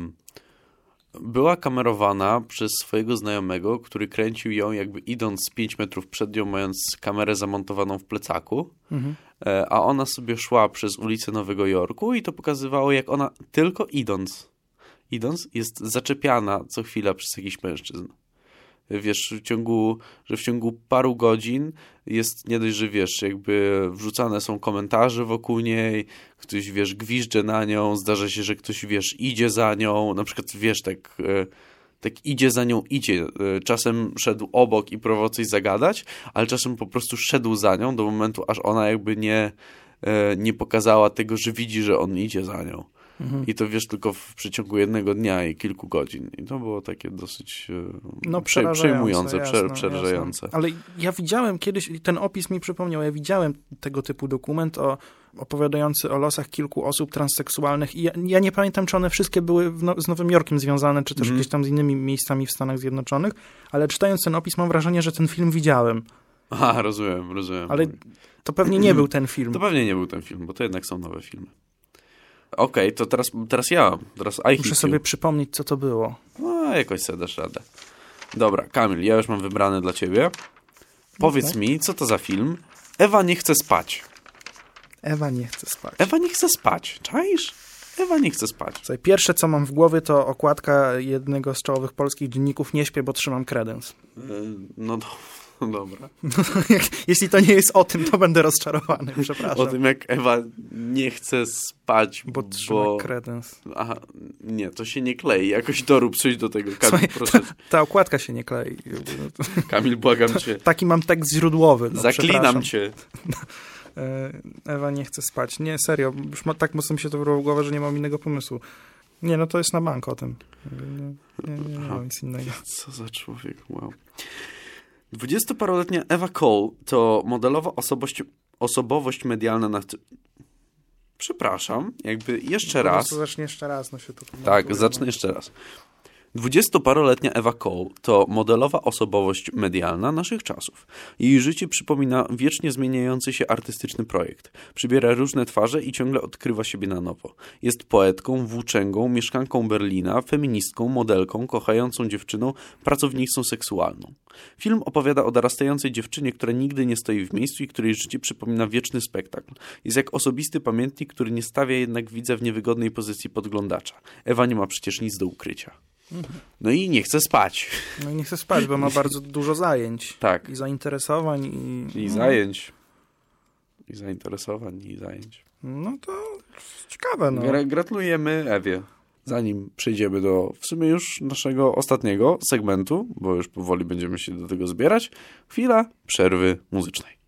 była kamerowana przez swojego znajomego, który kręcił ją jakby idąc 5 metrów przed nią, mając kamerę zamontowaną w plecaku, a ona sobie szła przez ulicę Nowego Jorku i to pokazywało, jak ona tylko idąc jest zaczepiana co chwila przez jakichś mężczyzn. Wiesz, w ciągu paru godzin jest nie dość, że wiesz, jakby wrzucane są komentarze wokół niej, ktoś, wiesz, gwizdże na nią, zdarza się, że ktoś, wiesz, idzie za nią, na przykład, wiesz, tak idzie za nią, czasem szedł obok i próbował coś zagadać, ale czasem po prostu szedł za nią do momentu, aż ona jakby nie pokazała tego, że widzi, że on idzie za nią. I to wiesz tylko w przeciągu jednego dnia i kilku godzin. I to było takie dosyć przejmujące, przerażające. Ale ja widziałem kiedyś, ten opis mi przypomniał, ja widziałem tego typu dokument opowiadający o losach kilku osób transseksualnych i ja nie pamiętam, czy one wszystkie były z Nowym Jorkiem związane, czy też gdzieś tam z innymi miejscami w Stanach Zjednoczonych, ale czytając ten opis mam wrażenie, że ten film widziałem. Aha, rozumiem. Ale to pewnie nie był ten film. To pewnie nie był ten film, bo to jednak są nowe filmy. Okej, to teraz ja. Muszę sobie przypomnieć, co to było. No, jakoś sobie dasz radę. Dobra, Kamil, ja już mam wybrane dla ciebie. Powiedz mi, co to za film? Ewa nie chce spać. Ewa nie chce spać. Ewa nie chce spać. Czaisz? Ewa nie chce spać. Słuchaj, pierwsze, co mam w głowie, to okładka jednego z czołowych polskich dzienników. Nie śpię, bo trzymam kredens. No dobra. Jeśli to nie jest o tym, to będę rozczarowany. Przepraszam. O tym, jak Ewa nie chce spać, bo trzyma kredens. Aha, nie, to się nie klei. Jakoś dorób coś do tego. Kamil, proszę. Ta okładka się nie klei. Kamil, błagam cię. Taki mam tekst źródłowy. Zaklinam cię. Ewa nie chce spać. Nie, serio. Już tak mocno mi się to wyrwało w głowę, że nie mam innego pomysłu. Nie, no to jest na bank o tym. Nie mam nic innego. Co za człowiek, wow. 20-paroletnia Ewa Cole to modelowa osobowość medialna na... Przepraszam, jakby jeszcze raz. Zacznę jeszcze raz. No się tu tak, zacznę jeszcze raz. 20-paroletnia Ewa Cole to modelowa osobowość medialna naszych czasów. Jej życie przypomina wiecznie zmieniający się artystyczny projekt. Przybiera różne twarze i ciągle odkrywa siebie na nowo. Jest poetką, włóczęgą, mieszkanką Berlina, feministką, modelką, kochającą dziewczyną, pracownicą seksualną. Film opowiada o dorastającej dziewczynie, która nigdy nie stoi w miejscu i której życie przypomina wieczny spektakl. Jest jak osobisty pamiętnik, który nie stawia jednak widza w niewygodnej pozycji podglądacza. Ewa nie ma przecież nic do ukrycia. No i nie chce spać. No i nie chce spać, bo ma bardzo dużo zajęć. Tak. I zainteresowań. I zajęć. I zainteresowań, i zajęć. No to ciekawe. No. Gratulujemy Ewie. Zanim przejdziemy do w sumie już naszego ostatniego segmentu, bo już powoli będziemy się do tego zbierać, chwila przerwy muzycznej.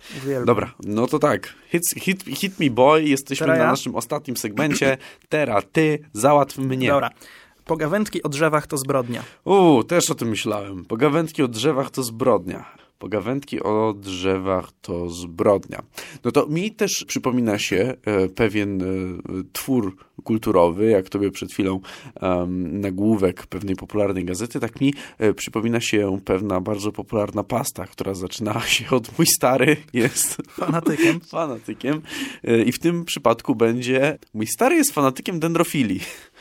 Uwielbiam. Dobra, no to tak. Hit me boy, jesteśmy Teraz na ja? naszym ostatnim segmencie. Teraz ty, załatw mnie. Dobra. Pogawędki o drzewach to zbrodnia. Też o tym myślałem. Pogawędki o drzewach to zbrodnia. Pogawędki o drzewach to zbrodnia. No to mi też przypomina się pewien twór kulturowy, jak tobie przed chwilą nagłówek pewnej popularnej gazety, tak mi przypomina się pewna bardzo popularna pasta, która zaczynała się od mój stary jest fanatykiem. I w tym przypadku będzie mój stary jest fanatykiem dendrofilii.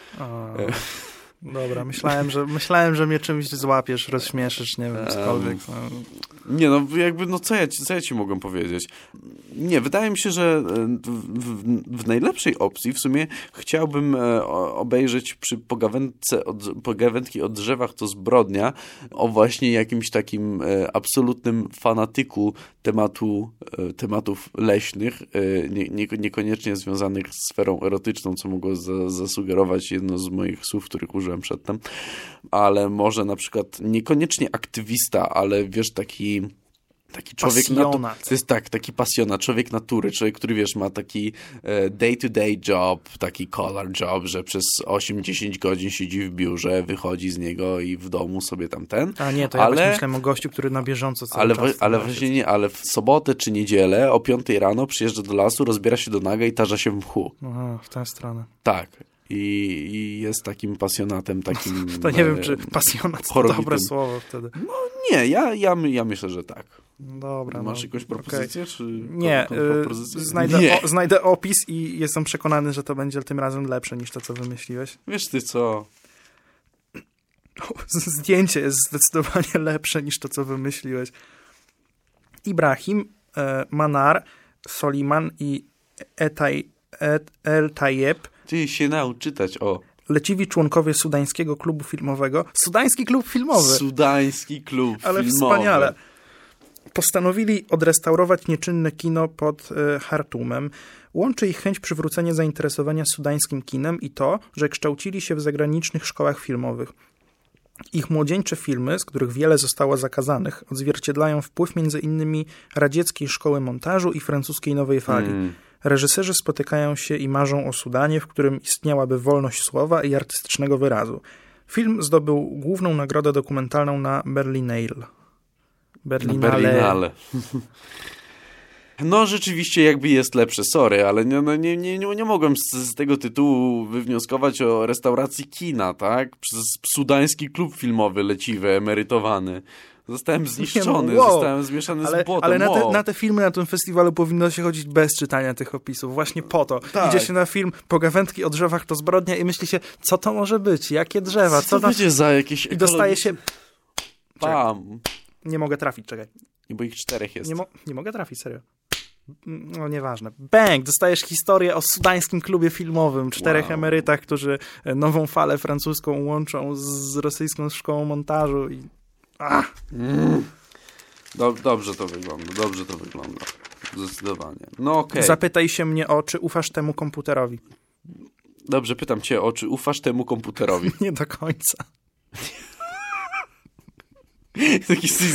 Dobra, myślałem, że mnie czymś złapiesz, rozśmieszysz, nie wiem, cokolwiek. Nie, no jakby, no co ja ci mogę powiedzieć? Nie, wydaje mi się, że w najlepszej opcji w sumie chciałbym obejrzeć przy pogawędki o drzewach to zbrodnia o właśnie jakimś takim absolutnym fanatyku tematów leśnych, niekoniecznie związanych z sferą erotyczną, co mogło zasugerować jedno z moich słów, których użyłem przedtem, ale może na przykład niekoniecznie aktywista, ale wiesz, taki człowiek pasjonat. To jest taki pasjonat, człowiek natury, człowiek, który wiesz, ma taki day-to-day job, taki color job, że przez 8-10 godzin siedzi w biurze, wychodzi z niego i w domu sobie tamten. A nie, to ja właśnie myślałem o gościu, który na bieżąco cały czas... Ale właśnie nie, ale w sobotę czy niedzielę o 5 rano przyjeżdża do lasu, rozbiera się do naga i tarza się w mchu. Aha, w tę stronę. Tak. I jest takim pasjonatem, takim... To nie wiem, czy pasjonat to dobre słowo wtedy. No nie, ja myślę, że tak. Dobra. Masz jakąś propozycję? Okay. Czy nie, znajdę opis i jestem przekonany, że to będzie tym razem lepsze niż to, co wymyśliłeś. Wiesz ty co? Zdjęcie jest zdecydowanie lepsze niż to, co wymyśliłeś. Ibrahim, Manar, Soliman i El Tayeb. Ty się naucz czytać, Leciwi członkowie sudańskiego klubu filmowego. Sudański klub filmowy. Sudański klub ale filmowy. Wspaniale. Postanowili odrestaurować nieczynne kino pod Chartumem. Łączy ich chęć przywrócenia zainteresowania sudańskim kinem i to, że kształcili się w zagranicznych szkołach filmowych. Ich młodzieńcze filmy, z których wiele zostało zakazanych, odzwierciedlają wpływ między innymi radzieckiej szkoły montażu i francuskiej nowej fali. Reżyserzy spotykają się i marzą o Sudanie, w którym istniałaby wolność słowa i artystycznego wyrazu. Film zdobył główną nagrodę dokumentalną na Berlinale. No rzeczywiście jakby jest lepsze, sorry, ale nie mogłem z tego tytułu wywnioskować o restauracji kina, tak? Przez sudański klub filmowy leciwy, emerytowany. Zostałem zniszczony, zostałem zmieszany z błotem. Ale na te filmy na tym festiwalu powinno się chodzić bez czytania tych opisów. Właśnie po to. Tak. Idzie się na film Pogawędki o drzewach to zbrodnia i myśli się, co to może być? Jakie drzewa? Co to będzie za jakieś... I dostaje się... Bam. Nie mogę trafić, czekaj. Bo ich 4 jest. Nie mogę trafić, serio. No nieważne. Bang! Dostajesz historię o sudańskim klubie filmowym. 4 emerytach, którzy nową falę francuską łączą z rosyjską szkołą montażu i... Dobrze to wygląda. Zdecydowanie. No okej. Zapytaj się mnie czy ufasz temu komputerowi. Dobrze, pytam cię czy ufasz temu komputerowi. Nie do końca. Taki jesteś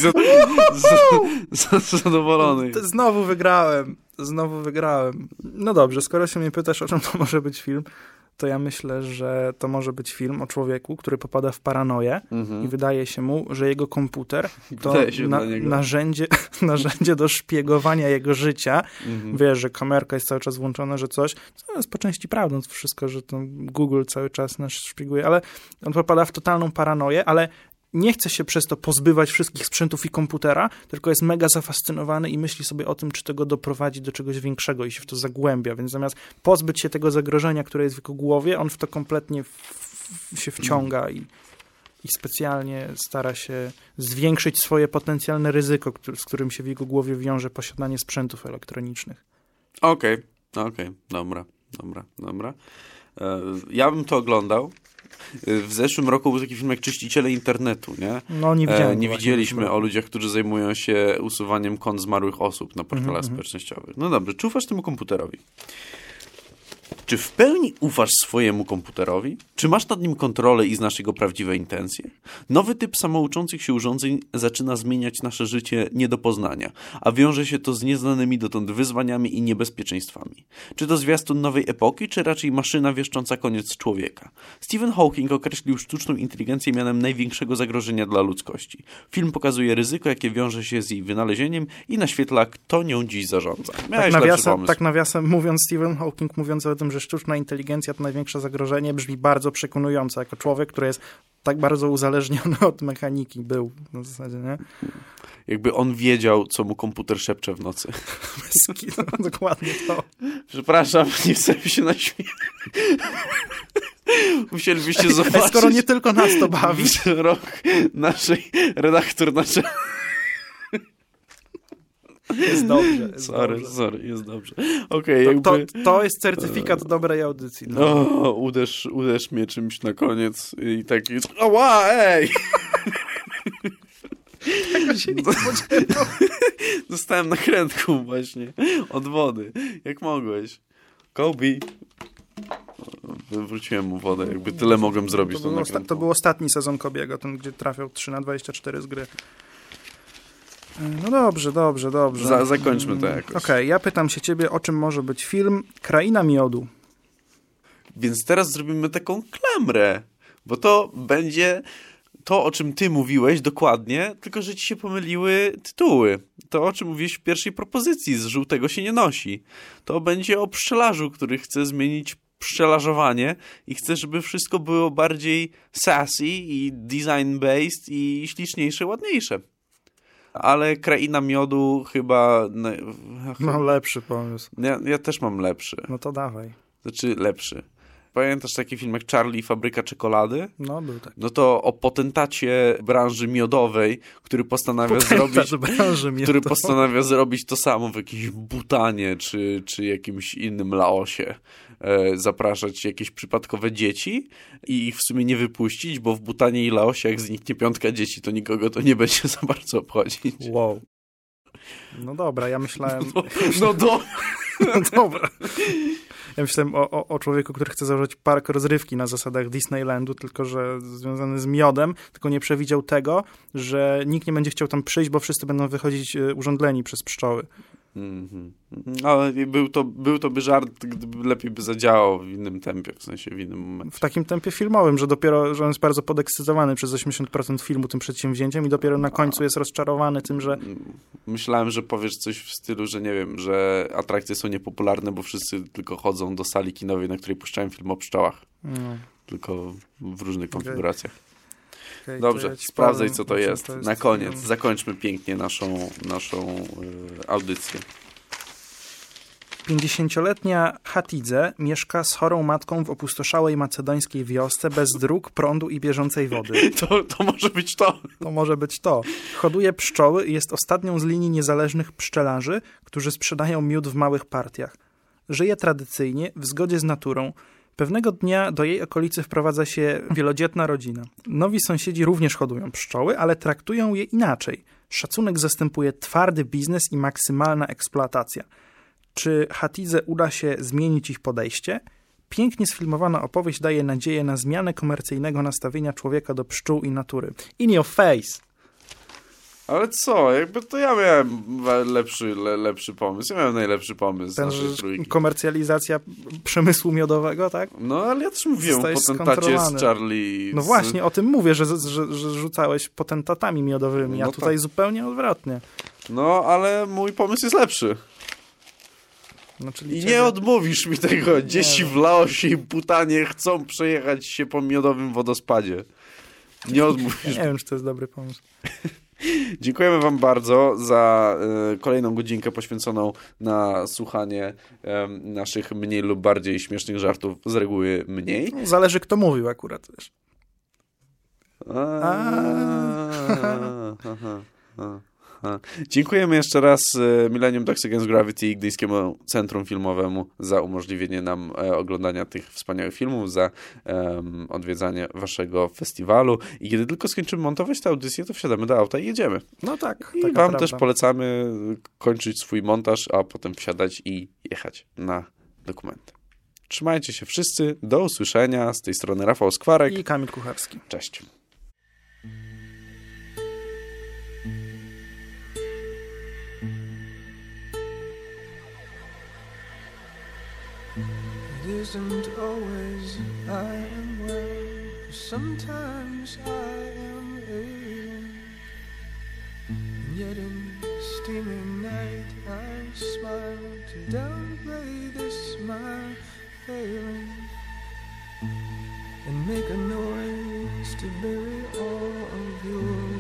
zadowolony. Znowu wygrałem. No dobrze, skoro się mnie pytasz, o czym to może być film, to ja myślę, że to może być film o człowieku, który popada w paranoję i wydaje się mu, że jego komputer to narzędzie do szpiegowania jego życia. Wiesz, że kamerka jest cały czas włączona, że coś, co jest po części prawdą, to wszystko, że to Google cały czas nas szpieguje, ale on popada w totalną paranoję, ale nie chce się przez to pozbywać wszystkich sprzętów i komputera, tylko jest mega zafascynowany i myśli sobie o tym, czy tego doprowadzi do czegoś większego i się w to zagłębia. Więc zamiast pozbyć się tego zagrożenia, które jest w jego głowie, on w to kompletnie się wciąga i specjalnie stara się zwiększyć swoje potencjalne ryzyko, z którym się w jego głowie wiąże posiadanie sprzętów elektronicznych. Okej. Dobra. Ja bym to oglądał. W zeszłym roku był taki film jak Czyściciele Internetu, nie? No nie widziałem. Nie widzieliśmy o ludziach, którzy zajmują się usuwaniem kont zmarłych osób na portalach społecznościowych. No dobrze, czy ufasz temu komputerowi? Czy w pełni ufasz swojemu komputerowi? Czy masz nad nim kontrolę i znasz jego prawdziwe intencje? Nowy typ samouczących się urządzeń zaczyna zmieniać nasze życie nie do poznania, a wiąże się to z nieznanymi dotąd wyzwaniami i niebezpieczeństwami. Czy to zwiastun nowej epoki, czy raczej maszyna wieszcząca koniec człowieka? Stephen Hawking określił sztuczną inteligencję mianem największego zagrożenia dla ludzkości. Film pokazuje ryzyko, jakie wiąże się z jej wynalezieniem i naświetla, kto nią dziś zarządza. Tak nawiasem mówiąc, Stephen Hawking mówiąc o tym, że sztuczna inteligencja to największe zagrożenie, brzmi bardzo przekonująco, jako człowiek, który jest tak bardzo uzależniony od mechaniki, był w zasadzie, nie? Jakby on wiedział, co mu komputer szepcze w nocy. Dokładnie to. Przepraszam, nie chcę się naśmiać. Musielibyście zobaczyć. Skoro nie tylko nas to bawi. Rok naszej redaktor naczelny. Jest dobrze. Sorry, jest dobrze. Okay, to jest certyfikat dobrej audycji. No. Uderz mnie czymś na koniec i taki... Ała, ej! Tego się nie spodziewał. Dostałem nakrętką właśnie od wody. Jak mogłeś? Kobe. Wróciłem mu wodę. Jakby tyle mogłem zrobić. To był ostatni sezon Kobiego, ten, gdzie trafiał 3/24 z gry. No dobrze. Zakończmy to jakoś. Okej, ja pytam się ciebie, o czym może być film Kraina Miodu. Więc teraz zrobimy taką klamrę, bo to będzie to, o czym ty mówiłeś dokładnie, tylko że ci się pomyliły tytuły. To, o czym mówiłeś w pierwszej propozycji, z żółtego się nie nosi. To będzie o pszczelarzu, który chce zmienić pszczelarzowanie i chce, żeby wszystko było bardziej sassy i design-based i śliczniejsze, ładniejsze. Ale Kraina Miodu chyba... Mam lepszy pomysł. Ja też mam lepszy. No to dawaj. Znaczy lepszy. Pamiętasz taki film jak Charlie i Fabryka Czekolady? No, był taki. No to o potentacie branży miodowej, który postanawia zrobić to samo w jakimś Butanie czy jakimś innym Laosie. Zapraszać jakieś przypadkowe dzieci i ich w sumie nie wypuścić, bo w Butanie i Laosie jak zniknie 5 dzieci, to nikogo to nie będzie za bardzo obchodzić. Wow. No dobra, ja myślałem... Dobra. Ja myślałem o człowieku, który chce założyć park rozrywki na zasadach Disneylandu, tylko że związany z miodem, tylko nie przewidział tego, że nikt nie będzie chciał tam przyjść, bo wszyscy będą wychodzić urządleni przez pszczoły. Ale był to żart, gdyby lepiej by zadziałał w innym tempie, w sensie w innym momencie. W takim tempie filmowym, że on jest bardzo podekscytowany przez 80% filmu tym przedsięwzięciem i dopiero na końcu jest rozczarowany tym, że... Myślałem, że powiesz coś w stylu, że nie wiem, że atrakcje są niepopularne, bo wszyscy tylko chodzą do sali kinowej, na której puszczają film o pszczołach. No. Tylko w różnych konfiguracjach. Okay, dobrze, sprawdzaj, co to jest. Na koniec, zakończmy pięknie naszą audycję. 50-letnia Hatidze mieszka z chorą matką w opustoszałej macedońskiej wiosce bez dróg, prądu i bieżącej wody. To może być to. To może być to. Hoduje pszczoły i jest ostatnią z linii niezależnych pszczelarzy, którzy sprzedają miód w małych partiach. Żyje tradycyjnie, w zgodzie z naturą. Pewnego dnia do jej okolicy wprowadza się wielodzietna rodzina. Nowi sąsiedzi również hodują pszczoły, ale traktują je inaczej. Szacunek zastępuje twardy biznes i maksymalna eksploatacja. Czy Hatidze uda się zmienić ich podejście? Pięknie sfilmowana opowieść daje nadzieję na zmianę komercyjnego nastawienia człowieka do pszczół i natury. In your face! Ale co? Jakby to ja miałem lepszy pomysł. Ja miałem najlepszy pomysł. Komercjalizacja przemysłu miodowego, tak? No, ale ja też mówiłem o potentacie z Charlie. No właśnie, o tym mówię, że rzucałeś potentatami miodowymi, a tutaj zupełnie odwrotnie. No, ale mój pomysł jest lepszy. No, czyli nie odmówisz mi tego. Dzieci w Laosie i Butanie chcą przejechać się po miodowym wodospadzie. Nie odmówisz. Nie wiem, czy to jest dobry pomysł. Dziękujemy wam bardzo za kolejną godzinkę poświęconą na słuchanie naszych mniej lub bardziej śmiesznych żartów, z reguły mniej. Zależy, kto mówił akurat, wiesz. Dziękujemy jeszcze raz Millennium Dogs Against Gravity i Gdyńskiemu Centrum Filmowemu za umożliwienie nam oglądania tych wspaniałych filmów, za odwiedzanie waszego festiwalu i kiedy tylko skończymy montować tę audycję, to wsiadamy do auta i jedziemy. No tak. I wam też polecamy kończyć swój montaż, a potem wsiadać i jechać na dokumenty. Trzymajcie się wszyscy. Do usłyszenia. Z tej strony Rafał Skwarek i Kamil Kucharski. Cześć. It isn't always I am well, sometimes I am ailing, and yet in steaming night I smile to downplay this my failing, and make a noise to bury all of your